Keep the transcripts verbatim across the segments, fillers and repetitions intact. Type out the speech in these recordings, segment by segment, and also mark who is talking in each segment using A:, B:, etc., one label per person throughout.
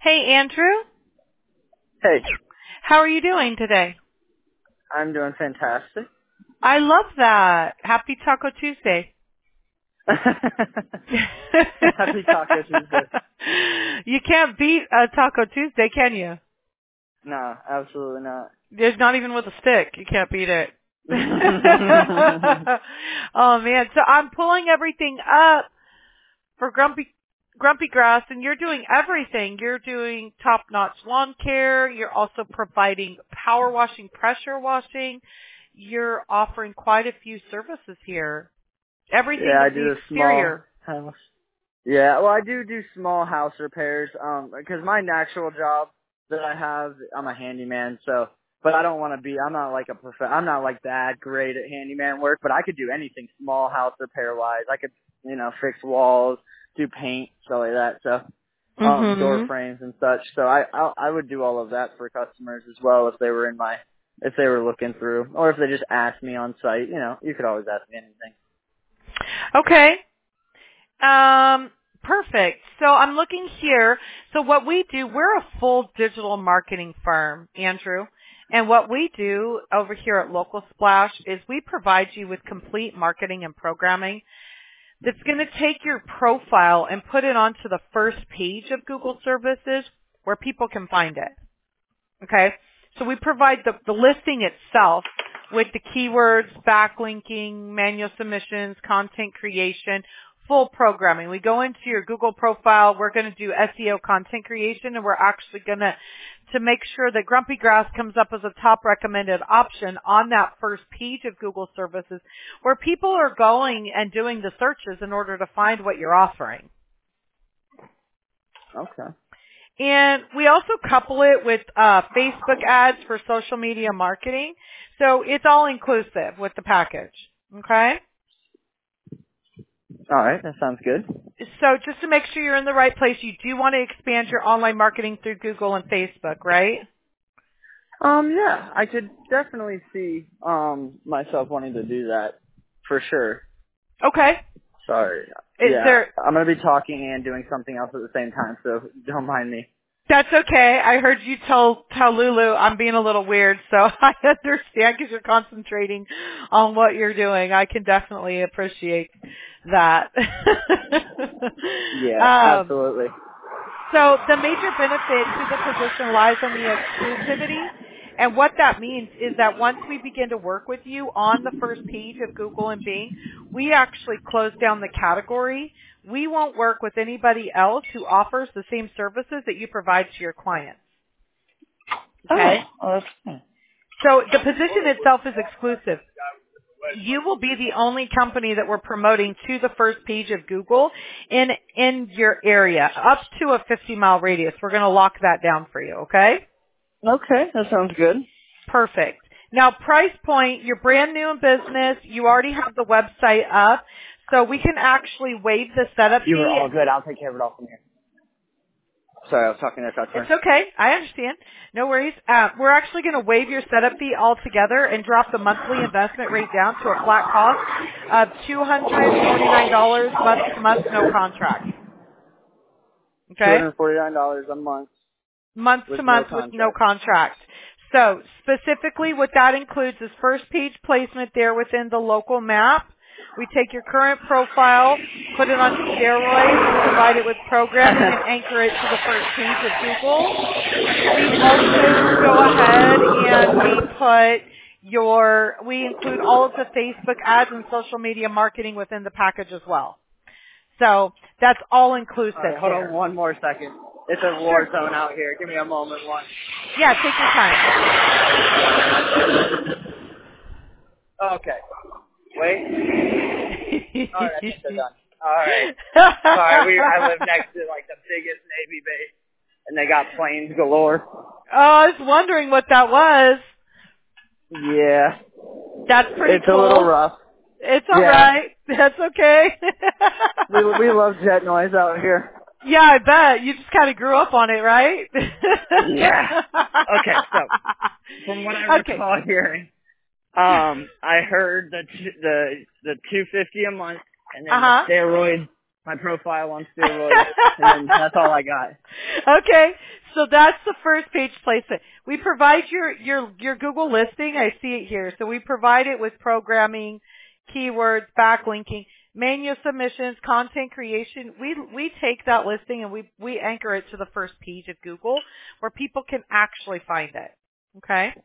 A: Hey, Andrew.
B: Hey,
A: How are you doing today?
B: I'm doing fantastic.
A: I love that. Happy Taco Tuesday.
B: Happy Taco Tuesday.
A: You can't beat a Taco Tuesday, can you?
B: No, absolutely not.
A: There's not even with a stick. You can't beat it. Oh man, so I'm pulling everything up for Grumpy Grumpy Grass, and you're doing everything. You're doing top-notch lawn care. You're also providing power washing, pressure washing. You're offering quite a few services here. Everything
B: Yeah, I
A: with
B: do
A: the
B: a small
A: exterior.
B: house. Yeah, well, I do do small house repairs. Um, because my actual job that I have, I'm a handyman. So, but I don't want to be. I'm not like a prof. I'm not like that great at handyman work. But I could do anything small house repair wise. I could, you know, fix walls, do paint, stuff like that. So, um, door
A: Mm-hmm.
B: frames and such. So I, I I would do all of that for customers as well if they were in my if they were looking through, or if they just asked me on site. You know, you could always ask me anything.
A: Okay. Um, perfect. So I'm looking here. So what we do, we're a full digital marketing firm, Andrew. And what we do over here at Local Splash is we provide you with complete marketing and programming that's going to take your profile and put it onto the first page of Google services where people can find it. Okay? So we provide the, the listing itself with the keywords, backlinking, manual submissions, content creation, full programming. We go into your Google profile. We're going to do S E O content creation, and we're actually going to to make sure that Grumpy Grass comes up as a top recommended option on that first page of Google services where people are going and doing the searches in order to find what you're offering.
B: Okay.
A: And we also couple it with uh, Facebook ads for social media marketing. So it's all inclusive with the package. Okay?
B: All right, that sounds good.
A: So just to make sure you're in the right place, you do want to expand your online marketing through Google and Facebook, right?
B: Um, yeah, I could definitely see um myself wanting to do that for sure.
A: Okay.
B: Sorry.
A: Is
B: Yeah,
A: there,
B: I'm gonna be talking and doing something else at the same time, so don't mind me.
A: that's okay. I heard you tell, tell Lulu I'm being a little weird, so I understand because you're concentrating on what you're doing. I can definitely appreciate that.
B: Yeah,
A: um,
B: absolutely.
A: So the major benefit to the position lies on the exclusivity. And what that means is that once we begin to work with you on the first page of Google and Bing, we actually close down the category. We won't work with anybody else who offers the same services that you provide to your clients.
B: Oh,
A: Okay?
B: oh that's fine.
A: So the position itself is exclusive. You will be the only company that we're promoting to the first page of Google in in your area, up to a fifty mile radius. We're going to lock that down for you, okay?
B: Okay, that sounds good.
A: Perfect. Now, price point, you're brand new in business. You already have the website up, so we can actually waive the setup
B: You were
A: fee.
B: all good. I'll take care of it all from here. Sorry, I was talking to a
A: It's
B: customer.
A: okay. I understand. No worries. Uh, we're actually going to waive your setup fee altogether and drop the monthly investment rate down to a flat cost of two hundred forty-nine dollars month to month, no contract.
B: Two
A: Okay?
B: hundred forty-nine dollars a month
A: Month
B: with
A: to
B: no
A: month with no
B: contract.
A: contract. So specifically what that includes is first page placement there within the local map. We take your current profile, put it on steroids, provide it with programming, and anchor it to the first page of Google. We also go ahead and we put your, we include all of the Facebook ads and social media marketing within the package as well. So that's all inclusive
B: All right, hold on
A: there.
B: one more second. It's a war
A: Sure.
B: zone out here. Give me a moment, one.
A: Yeah, take your time.
B: Okay. Wait. All right, I think they're done. All right. Sorry, we I live next to like the biggest Navy base, and they got planes galore.
A: Oh, I was wondering what that was.
B: Yeah,
A: That's pretty
B: it's a little
A: cool.
B: rough.
A: It's all
B: Yeah,
A: right. That's okay.
B: we we love jet noise out here.
A: Yeah, I bet. You just kind of grew up on it, right?
B: Yeah. Okay, so from what I
A: Okay.
B: recall hearing, um, I heard the t- the the two fifty a month, and then the
A: Uh-huh.
B: steroids my profile on steroids, and that's all I got.
A: Okay, so that's the first page placement. We provide your, your, your Google listing. I see it here. So we provide it with programming, keywords, backlinking, manual submissions, content creation. We, we take that listing and we, we anchor it to the first page of Google where people can actually find it. Okay?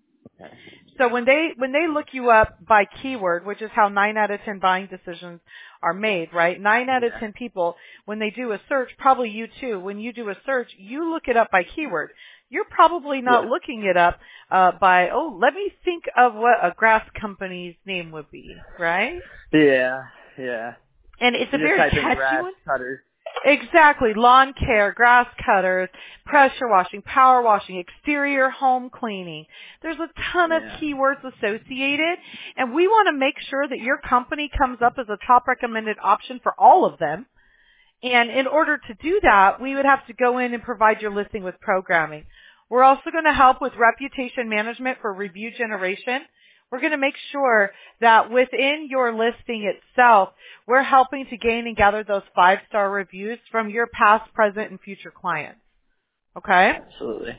A: So when they when they look you up by keyword, which is how nine out of ten buying decisions are made, right? Nine out of
B: Yeah.
A: ten people, when they do a search, probably you too, when you do a search, you look it up by keyword. You're probably not
B: Yeah.
A: looking it up uh, by, oh, let me think of what a grass company's name would be, right?
B: Yeah. Yeah.
A: And it's
B: You
A: a
B: just
A: very
B: type in
A: catchy
B: grass
A: one.
B: cutters.
A: Exactly. Lawn care, grass cutters, pressure washing, power washing, exterior home cleaning. There's a ton of
B: Yeah.
A: keywords associated, and we want to make sure that your company comes up as a top recommended option for all of them. And in order to do that, we would have to go in and provide your listing with programming. We're also going to help with reputation management for review generation. We're going to make sure that within your listing itself, we're helping to gain and gather those five-star reviews from your past, present, and future clients. Okay?
B: Absolutely.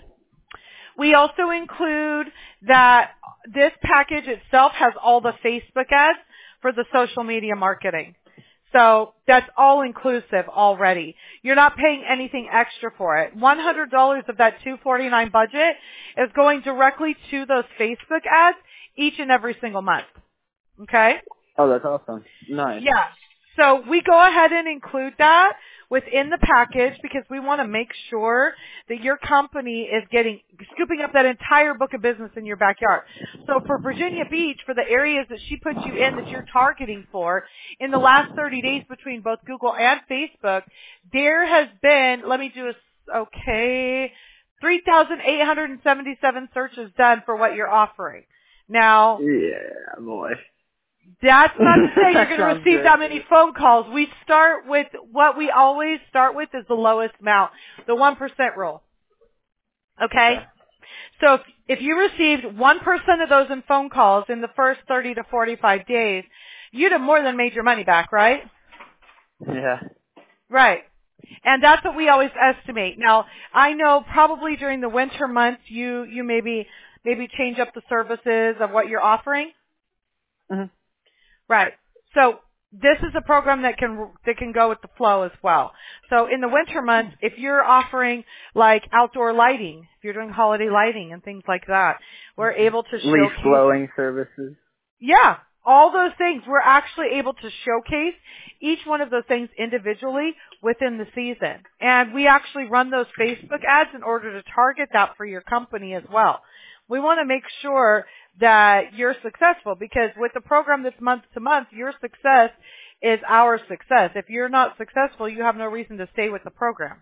A: We also include that this package itself has all the Facebook ads for the social media marketing. So that's all inclusive already. You're not paying anything extra for it. one hundred dollars of that two hundred forty-nine dollars budget is going directly to those Facebook ads each and every single month. Okay?
B: Oh, that's awesome. Nice.
A: Yeah. So we go ahead and include that within the package because we want to make sure that your company is getting, scooping up that entire book of business in your backyard. So for Virginia Beach, for the areas that she puts you in that you're targeting for, in the last thirty days between both Google and Facebook, there has been, let me do a, okay, three thousand eight hundred seventy-seven searches done for what you're offering. Now,
B: Yeah, boy.
A: that's not to say you're going to
B: Sounds
A: receive
B: good.
A: that many phone calls. We start with, what we always start with is the lowest amount, the one percent rule. Okay?
B: Okay.
A: So if, if you received one percent of those in phone calls in the first thirty to forty-five days, you'd have more than made your money back, right?
B: Yeah.
A: Right. And that's what we always estimate. Now, I know probably during the winter months you, you maybe, maybe change up the services of what you're offering.
B: Mm-hmm.
A: Right. So this is a program that can that can go with the flow as well. So in the winter months, if you're offering like outdoor lighting, if you're doing holiday lighting and things like that, we're able to
B: Leaf
A: showcase.
B: blowing services.
A: Yeah, all those things. We're actually able to showcase each one of those things individually within the season. And we actually run those Facebook ads in order to target that for your company as well. We want to make sure that you're successful because with the program that's month to month, your success is our success. If you're not successful, you have no reason to stay with the program.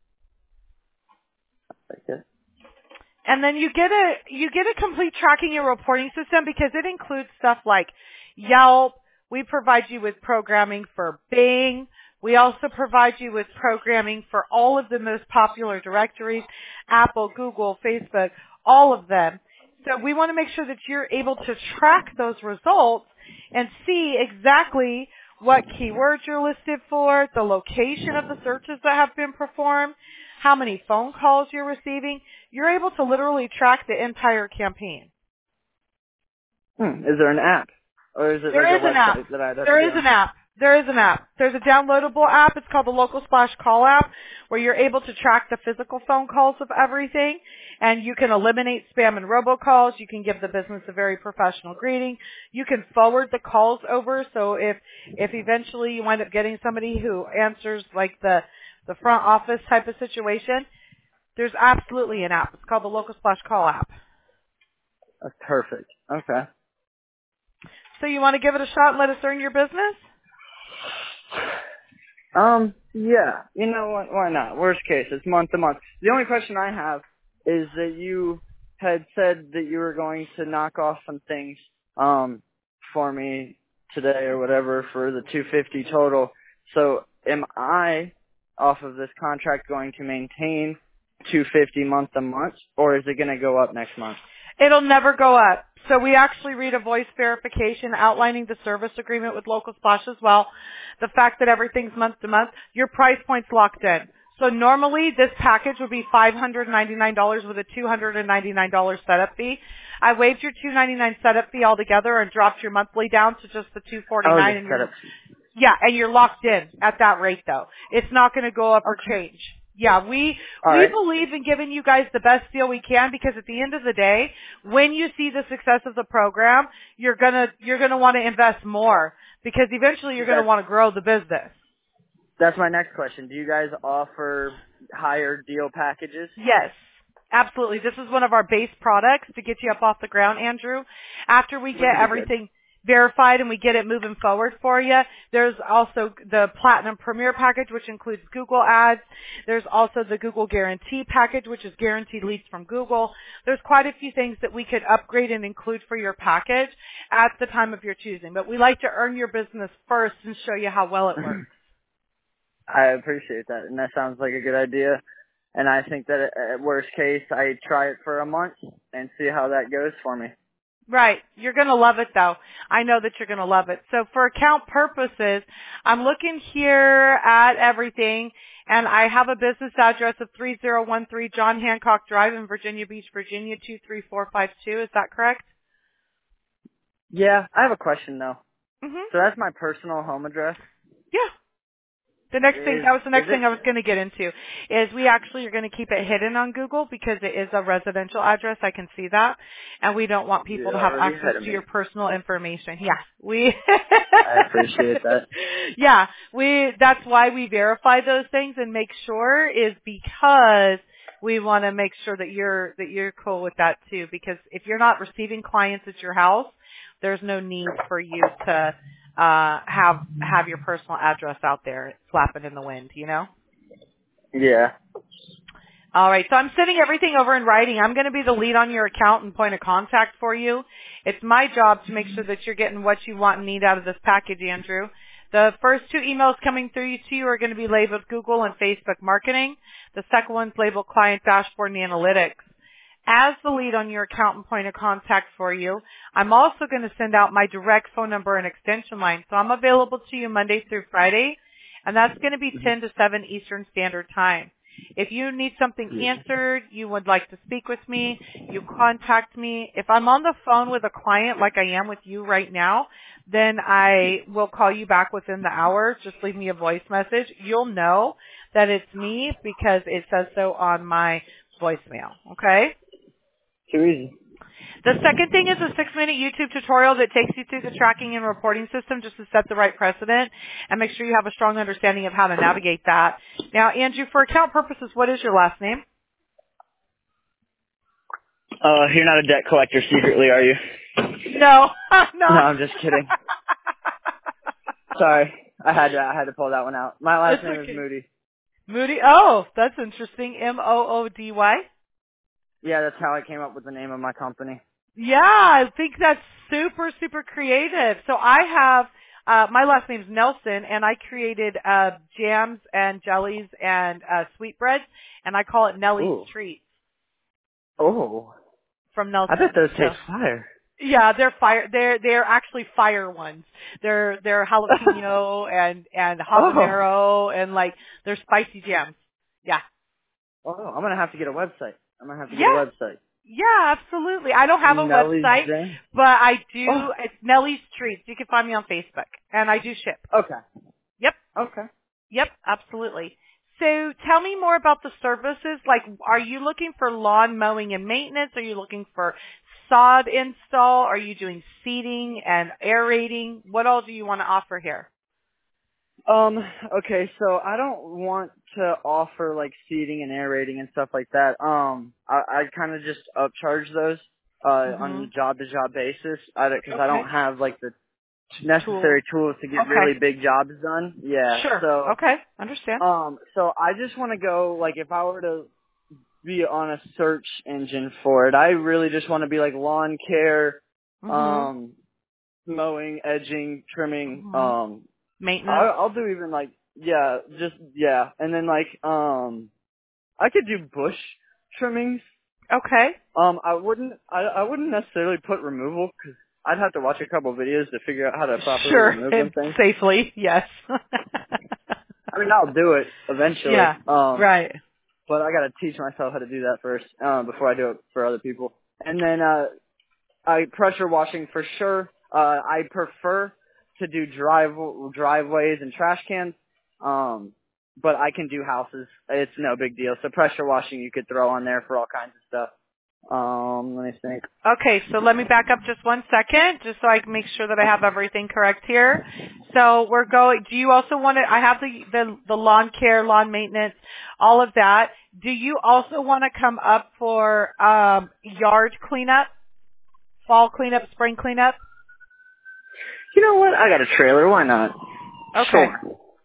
B: Okay.
A: And then you get a you get a complete tracking and reporting system because it includes stuff like Yelp. We provide you with programming for Bing. We also provide you with programming for all of the most popular directories, Apple, Google, Facebook, all of them. So we want to make sure that you're able to track those results and see exactly what keywords you're listed for, the location of the searches that have been performed, how many phone calls you're receiving. You're able to literally track the entire campaign.
B: Hmm. Is there an app? Or is it
A: There
B: like
A: is
B: a
A: an app.
B: website that I'd have
A: There
B: to
A: is
B: go on?
A: an app. There is an app. There's a downloadable app. It's called the Local Splash Call app where you're able to track the physical phone calls of everything and you can eliminate spam and robocalls. You can give the business a very professional greeting. You can forward the calls over so if if eventually you wind up getting somebody who answers like the the front office type of situation, there's absolutely an app. It's called the Local Splash Call app.
B: That's perfect. Okay.
A: So you want to give it a shot and let us earn your business?
B: Um, yeah. You know what? Why not? Worst case, it's month to month. The only question I have is that you had said that you were going to knock off some things um for me today or whatever for the two hundred fifty total. So am I off of this contract going to maintain two hundred fifty month to month, or is it going to go up next month?
A: It'll never go up. So we actually read a voice verification outlining the service agreement with Local Splash as well. The fact that everything's month to month, your price point's locked in. So normally this package would be five hundred ninety-nine dollars with a two hundred ninety-nine dollars setup fee. I waived your two hundred ninety-nine dollars setup fee altogether and dropped your monthly down to just the two hundred forty-nine dollars
B: Oh,
A: and
B: the
A: you're,
B: setup.
A: yeah, and you're locked in at that rate though. It's not going to go up or
B: Okay.
A: change. Yeah, we
B: All
A: we
B: right.
A: believe in giving you guys the best deal we can because at the end of the day, when you see the success of the program, you're gonna you're gonna want to invest more because eventually you're gonna
B: That's,
A: want to grow the business.
B: that's my next question. Do you guys offer higher deal packages?
A: Yes, absolutely. This is one of our base products to get you up off the ground, Andrew. After we
B: Which
A: get
B: would be good.
A: everything verified and we get it moving forward for you, there's also the Platinum Premier package, which includes Google Ads. There's also the Google Guarantee package, which is guaranteed leads from Google. There's quite a few things that we could upgrade and include for your package at the time of your choosing. But we like to earn your business first and show you how well it works.
B: I appreciate that, and that sounds like a good idea. And I think that at worst case, I try it for a month and see how that goes for me.
A: Right. You're going to love it though. I know that you're going to love it. So for account purposes, I'm looking here at everything and I have a business address of three oh one three John Hancock Drive in Virginia Beach, Virginia two three four five two. Is that correct?
B: Yeah, I have a question though.
A: Mhm.
B: So that's my personal home address.
A: Yeah. The next thing,
B: Is
A: that was the
B: is
A: next
B: it?
A: thing I was going to get into, is we actually are going to keep it hidden on Google because it is a residential address. I can see that. And we don't want people to
B: You're
A: have
B: already
A: access
B: ahead of
A: to
B: me.
A: your personal information. Yeah, we,
B: I appreciate that.
A: yeah, we, that's why we verify those things and make sure is because we want to make sure that you're, that you're cool with that too. Because if you're not receiving clients at your house, there's no need for you to uh have have your personal address out there flapping in the wind, you know?
B: Yeah.
A: All right, so I'm sending everything over in writing. I'm going to be the lead on your account and point of contact for you. It's my job to make sure that you're getting what you want and need out of this package, Andrew. The first two emails coming through to you are going to be labeled Google and Facebook marketing. The second one's labeled Client Dashboard and Analytics. As the lead on your account and point of contact for you, I'm also going to send out my direct phone number and extension line. So I'm available to you Monday through Friday, and that's going to be ten to seven Eastern Standard Time. If you need something answered, you would like to speak with me, you contact me. If I'm on the phone with a client like I am with you right now, then I will call you back within the hour. Just leave me a voice message. You'll know that it's me because it says so on my voicemail, okay?
B: Too easy.
A: The second thing is a six-minute YouTube tutorial that takes you through the tracking and reporting system just to set the right precedent and make sure you have a strong understanding of how to navigate that. Now, Andrew, for account purposes, what is your last name?
B: Uh, you're not a debt collector secretly, are you?
A: No, I'm
B: No,
A: not.
B: I'm just kidding. Sorry, I had to I had to pull that one out. My last
A: It's
B: name is
A: okay.
B: Moody.
A: Moody? Oh, that's interesting. M O O D Y?
B: Yeah, that's how I came up with the name of my company.
A: Yeah, I think that's super, super creative. So I have, uh, my last name's Nelson, and I created uh, jams and jellies and uh, sweetbreads, and I call it Nellie's
B: Ooh.
A: Treats
B: Oh,
A: from
B: I bet
A: Nelson.
B: those
A: So,
B: taste fire.
A: yeah, they're fire. They're they're actually fire ones. They're they're jalapeno and and
B: Oh.
A: habanero and like they're spicy jams. Yeah.
B: Oh, I'm gonna have to get a website. I'm gonna have to get a
A: Yeah.
B: website.
A: Yeah, absolutely. I don't have a
B: Nellie's
A: website,
B: Jam.
A: but I
B: Oh.
A: do. It's Nellie's Treats. You can find me on Facebook, and I do ship.
B: Okay.
A: Yep,
B: Okay.
A: yep, absolutely. So tell me more about the services. Like, are you looking for lawn mowing and maintenance? Are you looking for sod install? Are you doing seeding and aerating? What all do you want to offer here?
B: Um, okay, so I don't want to offer like seating and aerating and stuff like that. Um, I, I kind of just upcharge those, uh, on
A: Mhm.
B: a job to job basis. I don't, cause I don't
A: Okay.
B: have like the
A: Tools.
B: necessary tools to get
A: Okay.
B: really big jobs done. Yeah,
A: Sure.
B: so,
A: Okay. Understand.
B: um, so I just want to go, like if I were to be on a search engine for it, I really just want to be like lawn care,
A: Mhm.
B: um, mowing, edging, trimming,
A: Mhm.
B: um,
A: Maintenance.
B: I'll, I'll do even like, yeah, just, yeah. And then like, um, I could do bush trimmings.
A: Okay.
B: Um, I wouldn't, I, I wouldn't necessarily put removal because I'd have to watch a couple of videos to figure out how to properly
A: Sure.
B: remove them things.
A: Safely, yes.
B: I mean, I'll do it eventually.
A: Yeah.
B: Um,
A: Right.
B: but I got to teach myself how to do that first, um, before I do it for other people. And then, uh, I pressure washing for sure. Uh, I prefer to do drive driveways and trash cans. Um, but I can do houses. It's no big deal. So pressure washing you could throw on there for all kinds of stuff. Um, let me think.
A: Okay, so let me back up just one second, just so I can make sure that I have everything correct here. So we're going, do you also want to, I have the, the, the lawn care, lawn maintenance, all of that. Do you also want to come up for um, yard cleanup, fall cleanup, spring cleanup?
B: You know what? I got a trailer. Why not?
A: Okay.
B: Sure.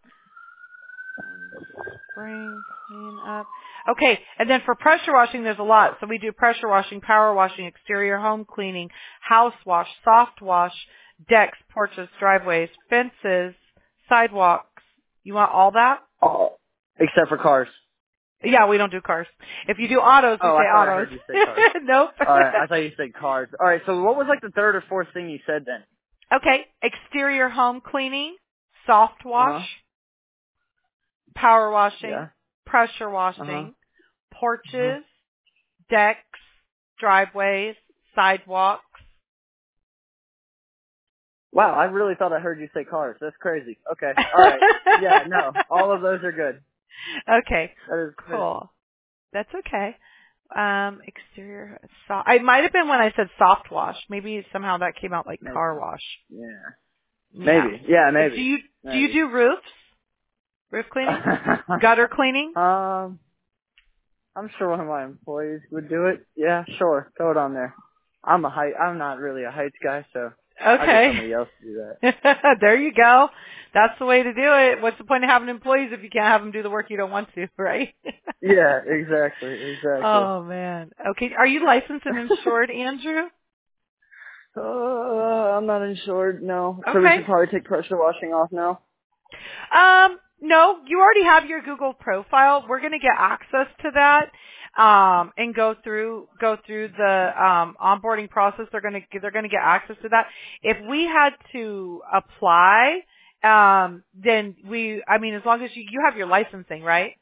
A: Spring cleanup. Okay, and then for pressure washing, there's a lot. So we do pressure washing, power washing, exterior home cleaning, house wash, soft wash, decks, porches, driveways, fences, sidewalks. You want all that?
B: Oh, except for cars.
A: Yeah, we don't do cars. If you do autos, we
B: Oh,
A: say
B: I thought I
A: autos.
B: heard you say cars.
A: Nope.
B: All right, I thought you said cars. All right, so what was like the third or fourth thing you said then?
A: Okay, exterior home cleaning, soft
B: Uh huh.
A: wash, power washing,
B: Yeah.
A: pressure
B: Uh huh.
A: washing,
B: Uh-huh.
A: porches, decks, driveways, sidewalks.
B: Wow, I really thought I heard you say cars. That's crazy. Okay. All right. Yeah, no, all of those are good.
A: Okay,
B: That is good.
A: cool. That's okay. Um, exterior, so- I might have been when I said soft wash. Maybe somehow that came out like
B: Maybe.
A: car wash.
B: Yeah.
A: Yeah.
B: Maybe. Yeah,
A: Do
B: maybe.
A: you do you
B: Maybe.
A: do roofs? Roof cleaning? Gutter cleaning?
B: um, I'm sure one of my employees would do it. Yeah, sure. Throw it on there. I'm a height. I'm not really a heights guy, so I'll get
A: Okay.
B: somebody else to do that.
A: There you go. That's the way to do it. What's the point of having employees if you can't have them do the work you don't want to, right?
B: Yeah, exactly, exactly.
A: Oh man. Okay. Are you licensed and insured, Andrew?
B: uh, I'm not insured, no. So we
A: Okay.
B: should probably take pressure washing off now.
A: Um, no, you already have your Google profile. We're going to get access to that um, and go through go through the um, onboarding process. They're going to they're going to get access to that. If we had to apply, um, then we. I mean, as long as you you have your licensing, right?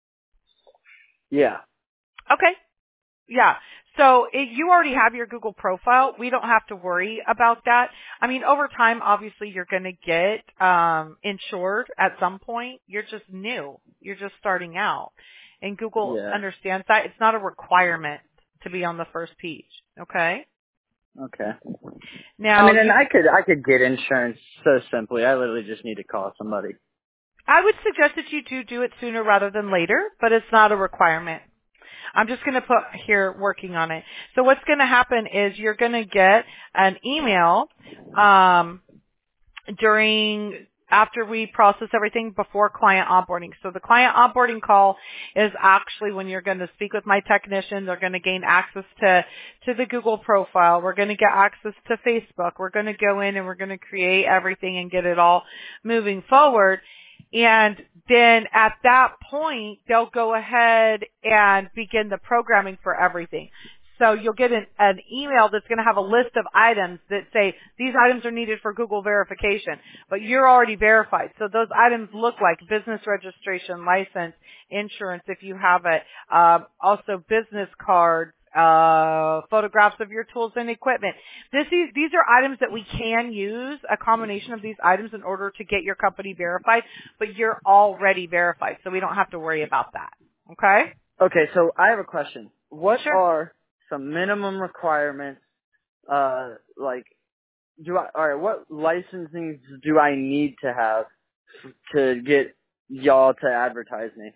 B: Yeah.
A: Okay. Yeah. So if you already have your Google profile, we don't have to worry about that. I mean, over time, obviously, you're going to get um, insured at some point. You're just new. You're just starting out. And Google
B: Yeah.
A: understands that. It's not a requirement to be on the first page. Okay?
B: Okay. I
A: Now,
B: mean, and
A: you,
B: I could I could get insurance so simply. I literally just need to call somebody.
A: I would suggest that you do do it sooner rather than later, but it's not a requirement. I'm just going to put here working on it. So what's going to happen is you're going to get an email um, during after we process everything before client onboarding. So the client onboarding call is actually when you're going to speak with my technician. They're going to gain access to to the Google profile. We're going to get access to Facebook. We're going to go in and we're going to create everything and get it all moving forward. And then at that point, they'll go ahead and begin the programming for everything. So you'll get an, an email that's going to have a list of items that say these items are needed for Google verification, but you're already verified. So those items look like business registration, license, insurance if you have it, um, also business cards, uh, photographs of your tools and equipment. This is, these are items that we can use, a combination of these items in order to get your company verified, but you're already verified, so we don't have to worry about that. Okay?
B: Okay, so I have a question. What
A: Sure.
B: are some minimum requirements? Uh, like, do I? All right, what licensing do I need to have to get y'all to advertise me?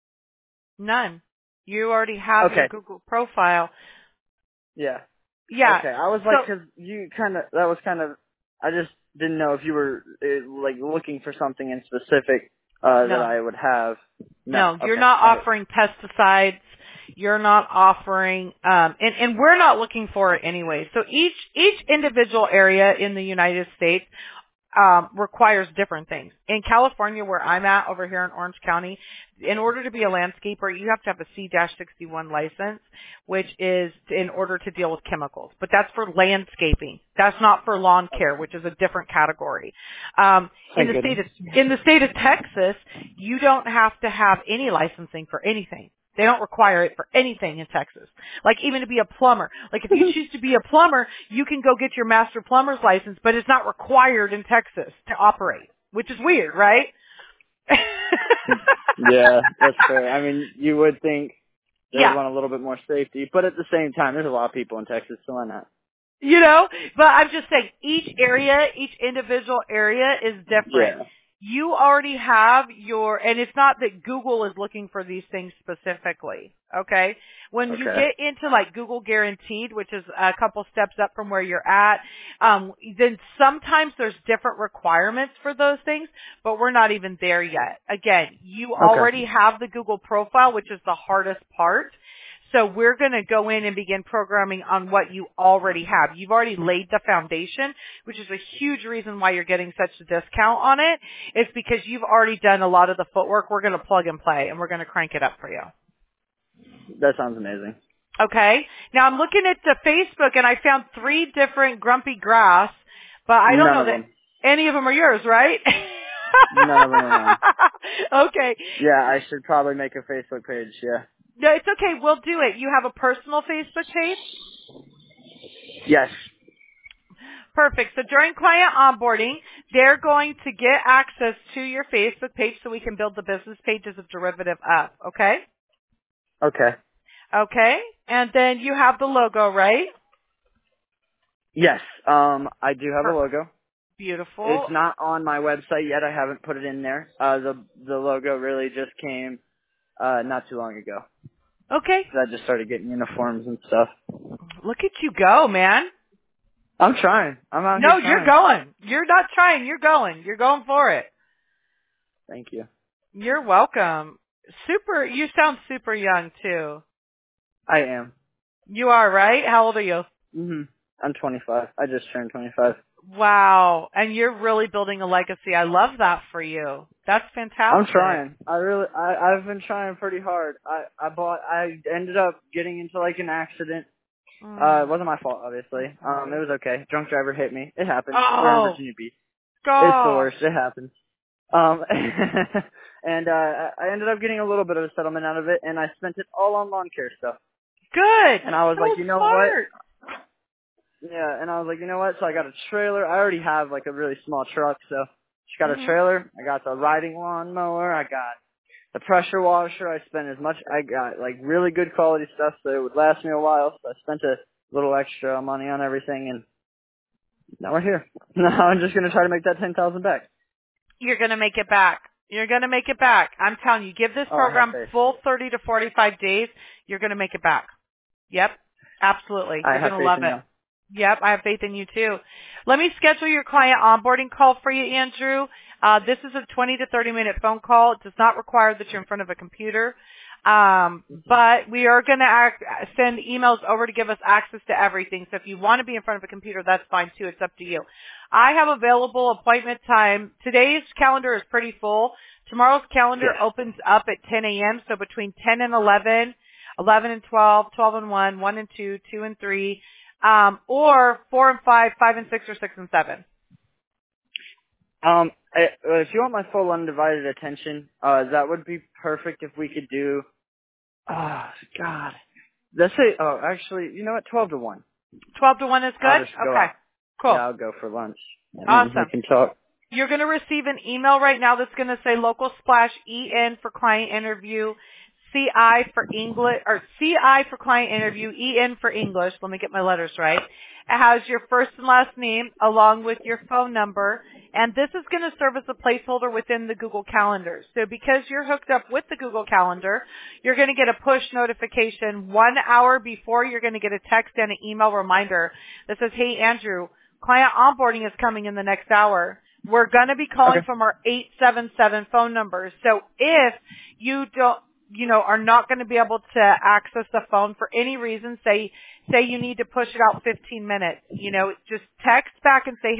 A: None. You already have your
B: Okay.
A: Google profile.
B: Yeah.
A: Yeah.
B: Okay. I was like,
A: So,
B: cause you kind of, that was kind of, I just didn't know if you were uh, like looking for something in specific, uh, that
A: no.
B: I would have. No.
A: No, you're
B: Okay.
A: not
B: All right.
A: offering pesticides. You're not offering, um, and, and we're not looking for it anyway. So each, each individual area in the United States um, requires different things. In California, where I'm at over here in Orange County, in order to be a landscaper, you have to have a C sixty-one license, which is in order to deal with chemicals. But that's for landscaping. That's not for lawn care, which is a different category. Um, in the state of in the state of Texas, you don't have to have any licensing for anything. They don't require it for anything in Texas. Like even to be a plumber. Like if you choose to be a plumber, you can go get your master plumber's license, but it's not required in Texas to operate, which is weird, right?
B: Yeah, that's fair. I mean, you would think they
A: Yeah.
B: would want a little bit more safety, but at the same time, there's a lot of people in Texas, so why not?
A: You know, but I'm just saying each area, each individual area is different.
B: Yeah.
A: You already have your, and it's not that Google is looking for these things specifically, okay? When you
B: Okay.
A: get into like Google Guaranteed, which is a couple steps up from where you're at, um, then sometimes there's different requirements for those things, but we're not even there yet. Again, you
B: Okay.
A: already have the Google profile, which is the hardest part. So we're going to go in and begin programming on what you already have. You've already laid the foundation, which is a huge reason why you're getting such a discount on it. It's because you've already done a lot of the footwork. We're going to plug and play, and we're going to crank it up for you.
B: That sounds amazing.
A: Okay? Now, I'm looking at the Facebook, and I found three different grumpy grass, but I don't
B: None
A: know
B: of
A: that
B: them.
A: any of them are yours, right?
B: None of them are mine.
A: Okay.
B: Yeah, I should probably make a Facebook page, yeah.
A: No, it's okay. We'll do it. You have a personal Facebook page?
B: Yes.
A: Perfect. So during client onboarding, they're going to get access to your Facebook page so we can build the business page as a derivative of, okay?
B: Okay.
A: Okay. And then you have the logo, right?
B: Yes, um, I do have a
A: Perfect.
B: logo.
A: Beautiful.
B: It's not on my website yet. I haven't put it in there. Uh, the the logo really just came uh, not too long ago.
A: Okay.
B: I just started getting uniforms and stuff.
A: Look at you go, man.
B: I'm trying. I'm out
A: No,
B: here
A: you're
B: trying.
A: going. You're not trying. You're going. You're going for it.
B: Thank you.
A: You're welcome. Super. You sound super young, too.
B: I am.
A: You are, right? How old are you?
B: Mhm. I'm twenty-five. I just turned twenty-five.
A: Wow. And you're really building a legacy. I love that for you. That's fantastic.
B: I'm trying. I really, I, I've been trying pretty hard. I, I bought, I ended up getting into like an accident.
A: Mm.
B: Uh, it wasn't my fault, obviously. Um, it was okay. Drunk driver hit me. It happens. We're in
A: Oh,
B: Virginia Beach. It's the
A: gosh.
B: worst. It happens. Um, and, uh, I ended up getting a little bit of a settlement out of it, and I spent it all on lawn care stuff.
A: Good.
B: And I was
A: So
B: like, you know
A: smart.
B: what? Yeah, and I was like, you know what? So I got a trailer. I already have like a really small truck, so just got
A: Mm-hmm.
B: a trailer. I got the riding lawnmower. I got the pressure washer. I spent as much. I got like really good quality stuff, so it would last me a while. So I spent a little extra money on everything, and now we're here. Now I'm just gonna try to make that ten thousand back.
A: You're going to make it back. You're going to make it back. I'm telling you, give this
B: Oh, I have
A: program
B: faith.
A: full thirty to forty-five days. You're going to make it back. Yep. Absolutely.
B: I
A: You're
B: have
A: going to
B: faith
A: love
B: in
A: it.
B: you.
A: Yep, I have faith in you too. Let me schedule your client onboarding call for you, Andrew. Uh, this is a twenty to thirty minute phone call. It does not require that you're in front of a computer. Um, but we are going to act, send emails over to give us access to everything. So if you want to be in front of a computer, that's fine too. It's up to you. I have available appointment time. Today's calendar is pretty full. Tomorrow's calendar
B: Yeah.
A: opens up at ten a.m. So between ten and eleven, eleven and twelve, twelve and one, one and two, two and three. Um, or four and five, five and six, or six and seven.
B: Um, I, uh, if you want my full undivided attention, uh, that would be perfect if we could do. Oh God. Let's say. Oh, actually, you know what? Twelve to one.
A: Twelve to one is good?
B: I'll just go
A: Okay.
B: out.
A: Cool.
B: Yeah, I'll go for lunch. And then we
A: Awesome.
B: can talk.
A: You're going to receive an email right now that's going to say local splash E N for client interview, C I for English, or C I for client interview, E N for English. Let me get my letters right. It has your first and last name along with your phone number. And this is going to serve as a placeholder within the Google Calendar. So because you're hooked up with the Google Calendar, you're going to get a push notification one hour before. You're going to get a text and an email reminder that says, hey, Andrew, client onboarding is coming in the next hour. We're going to be calling
B: Okay.
A: from our eight seven seven phone number. So if you don't, you know, are not going to be able to access the phone for any reason, say, say you need to push it out fifteen minutes, you know, just text back and say, hey,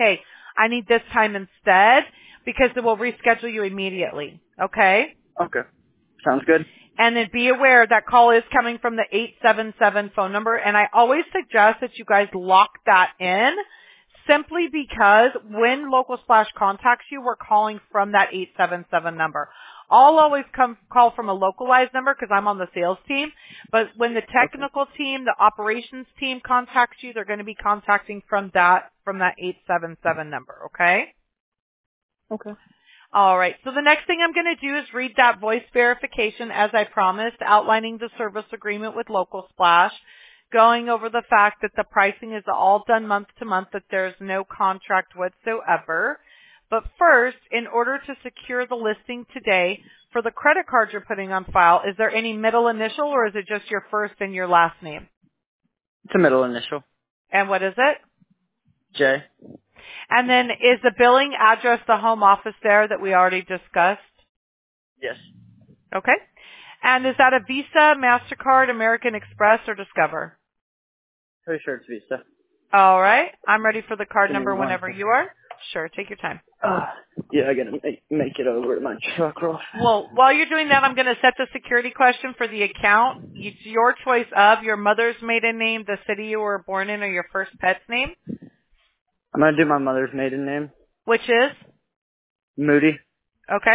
A: I need this time instead, because it will reschedule you immediately. Okay?
B: Okay. Sounds good.
A: And then be aware that call is coming from the eight seven seven phone number, and I always suggest that you guys lock that in, simply because when Local Splash contacts you, we're calling from that eight seven seven number. I'll always come call from a localized number because I'm on the sales team, but when the technical okay. team, the operations team contacts you, they're going to be contacting from that from that eight seven seven number, okay?
B: Okay.
A: All right. So the next thing I'm going to do is read that voice verification as I promised, outlining the service agreement with Local Splash, going over the fact that the pricing is all done month to month, that there's no contract whatsoever. But first, in order to secure the listing today, for the credit card you're putting on file, is there any middle initial or is it just your first and your last name?
B: It's a middle initial.
A: And what is it?
B: J.
A: And then is the billing address the home office there that we already discussed?
B: Yes.
A: Okay. And is that a Visa, MasterCard, American Express, or Discover?
B: Pretty sure it's Visa.
A: All right. I'm ready for the card
B: Give me
A: number
B: one
A: whenever
B: second.
A: you are. Sure. Take your time.
B: Uh, yeah, I gotta make, make it over to my truck real fast.
A: Well, while you're doing that, I'm going to set the security question for the account. It's your choice of your mother's maiden name, the city you were born in, or your first pet's name.
B: I'm gonna do my mother's maiden name.
A: Which is?
B: Moody.
A: Okay.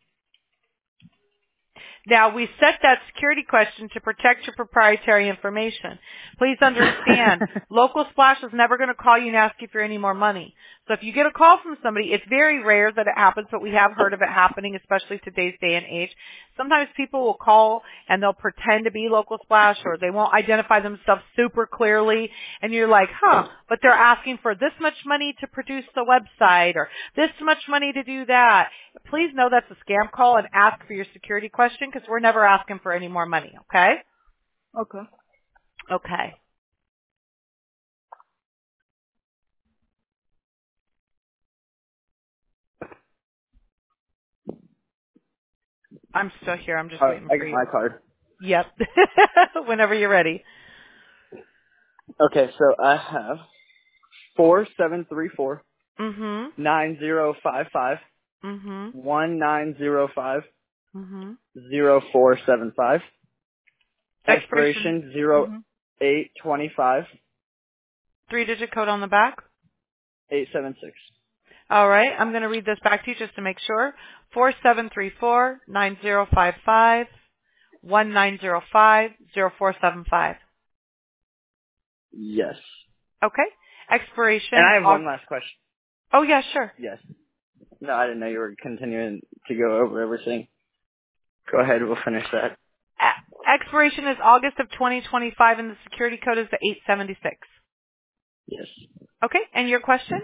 A: Now, we set that security question to protect your proprietary information. Please understand, Local Splash is never going to call you and ask you for any more money. So if you get a call from somebody, it's very rare that it happens, but we have heard of it happening, especially today's day and age. Sometimes people will call and they'll pretend to be Local Splash, or they won't identify themselves super clearly, and you're like, huh, but they're asking for this much money to produce the website, or this much money to do that. Please know that's a scam call and ask for your security question, because we're never asking for any more money, okay?
B: Okay.
A: Okay. I'm still here. I'm just
B: All right,
A: waiting
B: I
A: for
B: got
A: you.
B: my card.
A: Yep. Whenever you're ready.
B: Okay, so I have four seven three four
A: Mm-hmm.
B: nine zero five five
A: Mm-hmm.
B: one nine zero five
A: Mm-hmm.
B: zero four seven five.
A: Expiration.
B: Expiration zero
A: Mm-hmm.
B: eight twenty five
A: Three-digit code on the back.
B: eight seven six.
A: All right. I'm going to read this back to you just to make sure. Four seven three four nine zero five five one nine zero five zero four seven five.
B: Yes.
A: Okay. Expiration.
B: And I have
A: Aug-
B: one last question.
A: Oh, yeah, sure.
B: Yes. No, I didn't know you were continuing to go over everything. Go ahead, we'll finish that.
A: A- expiration is August of twenty twenty-five, and the security code is the eight seventy-six.
B: Yes.
A: Okay. And your question?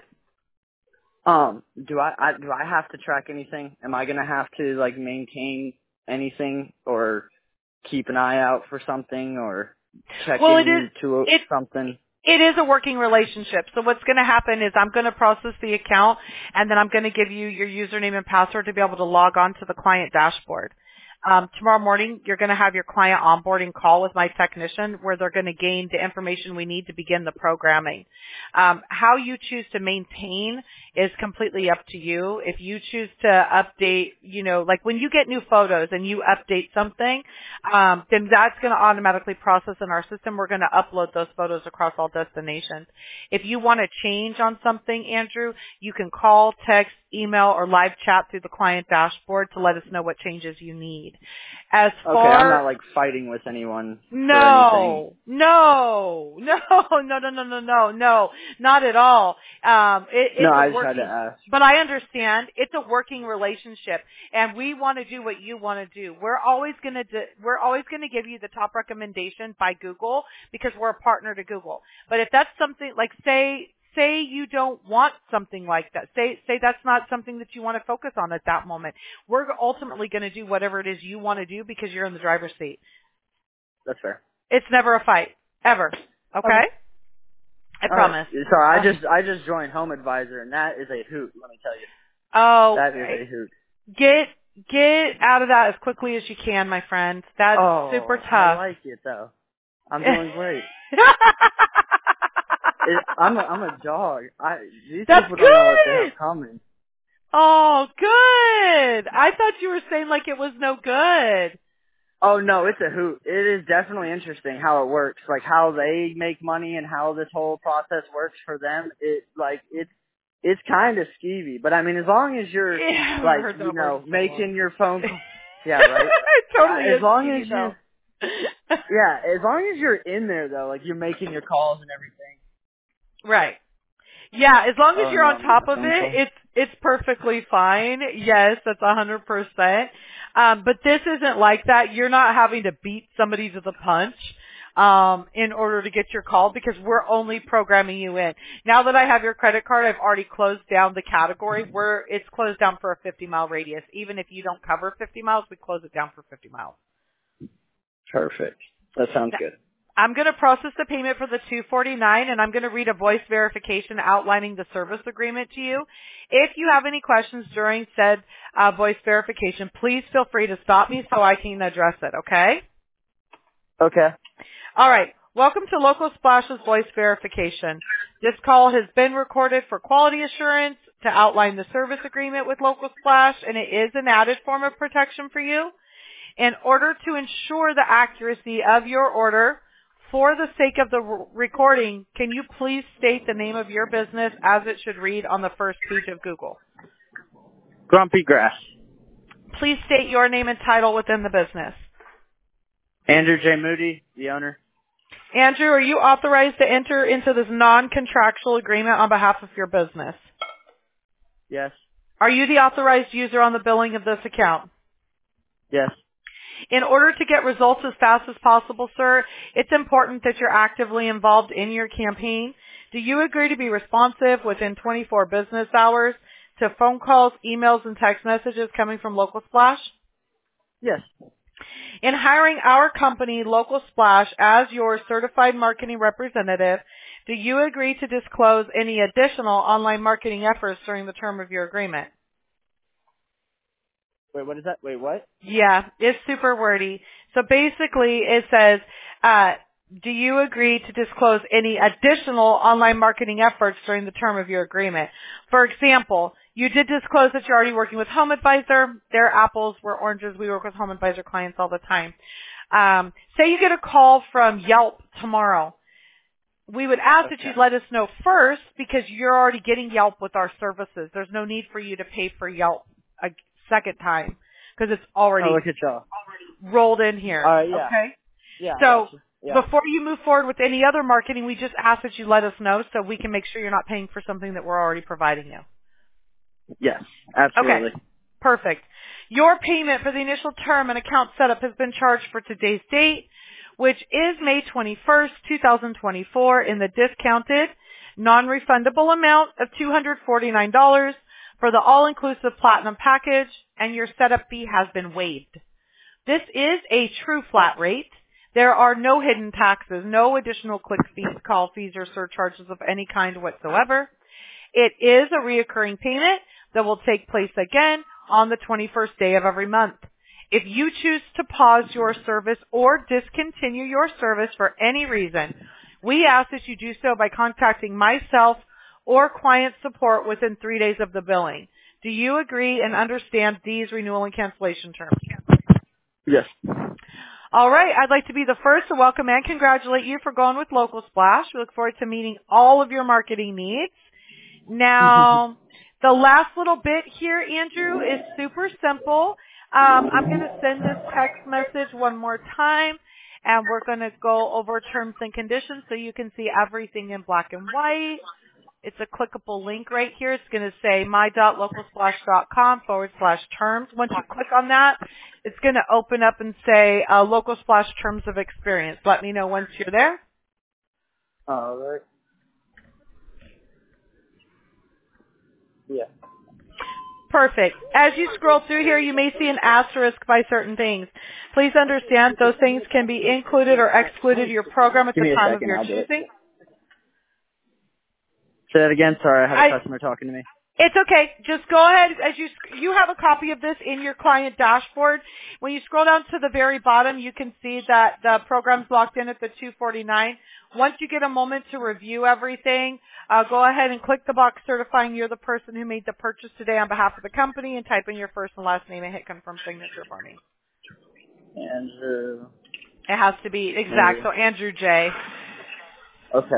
B: Um, do I, I do I have to track anything? Am I gonna have to like maintain anything or keep an eye out for something or check
A: Well, it is.
B: into
A: It
B: something?
A: It is a working relationship. So what's going to happen is I'm going to process the account, and then I'm going to give you your username and password to be able to log on to the client dashboard. Um, tomorrow morning, you're going to have your client onboarding call with my technician where they're going to gain the information we need to begin the programming. Um, how you choose to maintain is completely up to you. If you choose to update, you know, like when you get new photos and you update something, um, then that's going to automatically process in our system. We're going to upload those photos across all destinations. If you want to change on something, Andrew, you can call, text, email, or live chat through the client dashboard to let us know what changes you need. As
B: Okay,
A: far
B: I'm not like fighting with anyone for anything.
A: no, no, no, no, no, no, no, no, no, not at all. Um, it, it's
B: No,
A: a
B: I just
A: working,
B: had to ask.
A: but I understand it's a working relationship, and we want to do what you want to do. We're always going to, do, we're always going to give you the top recommendation by Google because we're a partner to Google. But if that's something like say. Say you don't want something like that. Say say that's not something that you want to focus on at that moment. We're ultimately going to do whatever it is you want to do because you're in the driver's seat.
B: That's fair.
A: It's never a fight. Ever. Okay?
B: Okay.
A: I
B: All right.
A: promise.
B: So I
A: Uh,
B: just I just joined Home Advisor, and that is a hoot. Let me tell you,
A: oh,
B: that is a hoot.
A: get get out of that as quickly as you can, my friend. That's
B: Oh,
A: super
B: I
A: tough.
B: like it though. I'm doing great. it, I'm a, I'm a dog. I these
A: That's
B: people don't know what they
A: good.
B: have coming.
A: Oh, good. I thought you were saying like it was no good.
B: Oh no, it's a hoot. It is definitely interesting how it works, like how they make money and how this whole process works for them. It like it's it's kind of skeevy, but I mean, as long as you're
A: Yeah, I haven't
B: like
A: heard
B: you
A: that word
B: know
A: in so long.
B: making your phone call, yeah, right.
A: It totally
B: As
A: is
B: long
A: skinny
B: as you,
A: though.
B: yeah, as long as you're in there though, like you're making your calls and everything.
A: Right. Yeah, as long as
B: Oh
A: you're
B: no,
A: on
B: I'm getting
A: top
B: a
A: of
B: phone
A: it,
B: call.
A: it's it's perfectly fine. Yes, that's a hundred percent. Um, but this isn't like that. You're not having to beat somebody to the punch um, in order to get your call because we're only programming you in. Now that I have your credit card, I've already closed down the category where it's closed down for a fifty mile radius. Even if you don't cover fifty miles, we close it down for fifty miles.
B: Perfect. That sounds
A: Now,
B: good.
A: I'm going to process the payment for the two forty-nine, and I'm going to read a voice verification outlining the service agreement to you. If you have any questions during said uh, voice verification, please feel free to stop me so I can address it, okay?
B: Okay.
A: All right. Welcome to Local Splash's voice verification. This call has been recorded for quality assurance to outline the service agreement with Local Splash, and it is an added form of protection for you. In order to ensure the accuracy of your order, for the sake of the r- recording, can you please state the name of your business as it should read on the first page of Google?
B: Grumpy Grass.
A: Please state your name and title within the business.
B: Andrew J. Moody, the owner.
A: Andrew, are you authorized to enter into this non-contractual agreement on behalf of your business?
B: Yes.
A: Are you the authorized user on the billing of this account?
B: Yes.
A: In order to get results as fast as possible, sir, it's important that you're actively involved in your campaign. Do you agree to be responsive within twenty-four business hours to phone calls, emails, and text messages coming from Local Splash?
B: Yes.
A: In hiring our company, Local Splash, as your certified marketing representative, do you agree to disclose any additional online marketing efforts during the term of your agreement?
B: Wait, what is that? Wait, what?
A: Yeah, it's super wordy. So basically it says, uh, do you agree to disclose any additional online marketing efforts during the term of your agreement? For example, you did disclose that you're already working with Home Advisor. They're apples, we're oranges. We work with Home Advisor clients all the time. Um, say you get a call from Yelp tomorrow. We would ask that you
B: Okay.
A: let us know first because you're already getting Yelp with our services. There's no need for you to pay for Yelp a second time because it's
B: Oh,
A: already
B: look at y'all.
A: rolled in here.
B: All right, yeah.
A: Okay?
B: Yeah, I got
A: So
B: you. Yeah.
A: before you move forward with any other marketing, we just ask that you let us know so we can make sure you're not paying for something that we're already providing you.
B: Yes,
A: Okay.
B: absolutely.
A: Perfect. Your payment for the initial term and account setup has been charged for today's date, which is May twenty-first, twenty twenty-four, in the discounted, non-refundable amount of two hundred forty-nine dollars for the all-inclusive platinum package, and your setup fee has been waived. This is a true flat rate. There are no hidden taxes, no additional click fees, call fees, or surcharges of any kind whatsoever. It is a reoccurring payment that will take place again on the twenty-first day of every month. If you choose to pause your service or discontinue your service for any reason, we ask that you do so by contacting myself or client support within three days of the billing. Do you agree and understand these renewal and cancellation terms?
B: Yes.
A: All right, I'd like to be the first to welcome and congratulate you for going with Local Splash. We look forward to meeting all of your marketing needs. Now, the last little bit here, Andrew, is super simple. Um, I'm going to send this text message one more time, and we're going to go over terms and conditions so you can see everything in black and white. It's a clickable link right here. It's going to say my.localsplash.com forward slash terms. Once you click on that, it's going to open up and say uh, Local Splash Terms of Experience. Let me know once you're there.
B: All right. Yeah.
A: Perfect. As you scroll through here, you may see an asterisk by certain things. Please understand those things can be included or excluded in your program at
B: Give
A: the
B: me a
A: time of
B: second.
A: your
B: I'll do it.
A: choosing.
B: Say that again. Sorry, I had
A: I,
B: a customer talking to me.
A: It's okay. Just go ahead as you you have a copy of this in your client dashboard. When you scroll down to the very bottom, you can see that the program's locked in at the two forty-nine. Once you get a moment to review everything, uh, go ahead and click the box certifying you're the person who made the purchase today on behalf of the company, and type in your first and last name and hit confirm signature for me.
B: Andrew.
A: It has to be exact. So Andrew J.
B: Okay.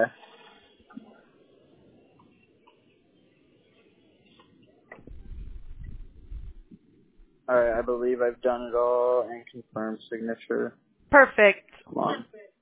B: All right, I believe I've done it all and confirmed signature.
A: Perfect.
B: Come on.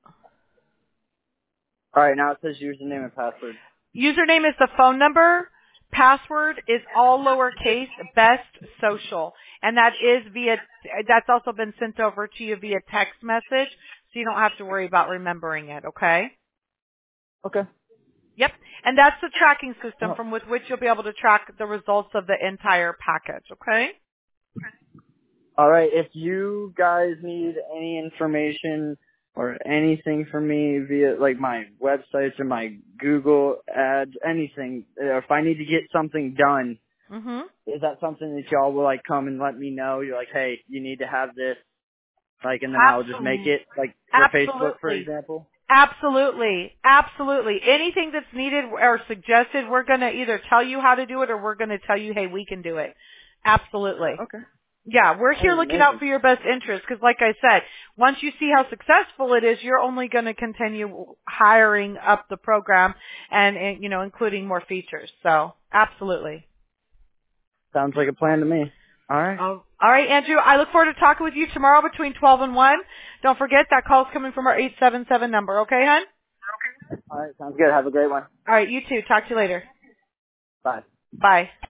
B: All right, now it says username and password.
A: Username is the phone number. Password is all lowercase, best social. And that is via, that's also been sent over to you via text message, so you don't have to worry about remembering it, okay?
B: Okay.
A: Yep. And that's the tracking system
B: Oh.
A: from with which you'll be able to track the results of the entire package, okay?
B: All right, if you guys need any information or anything from me via like my websites or my Google ads, anything, or if I need to get something done,
A: Mhm.
B: is that something that y'all will like come and let me know? You're like, hey, you need to have this, like, and then I'll just make
A: Absolutely.
B: it, like for Facebook, for
A: Absolutely.
B: example.
A: Absolutely. Absolutely. Anything that's needed or suggested, we're going to either tell you how to do it or we're going to tell you, hey, we can do it. Absolutely.
B: Okay.
A: Yeah, we're
B: That
A: here
B: is
A: looking out
B: amazing.
A: for your best interest because like I said, once you see how successful it is, you're only going to continue hiring up the program and, and, you know, including more features. So, absolutely.
B: Sounds like a plan to me. All right.
A: Oh, all right, Andrew, I look forward to talking with you tomorrow between twelve and one. Don't forget that call's coming from our eight seven seven number, okay, hon?
B: All right, sounds good. Have a great one.
A: All right, you too. Talk to you later.
B: Bye.
A: Bye.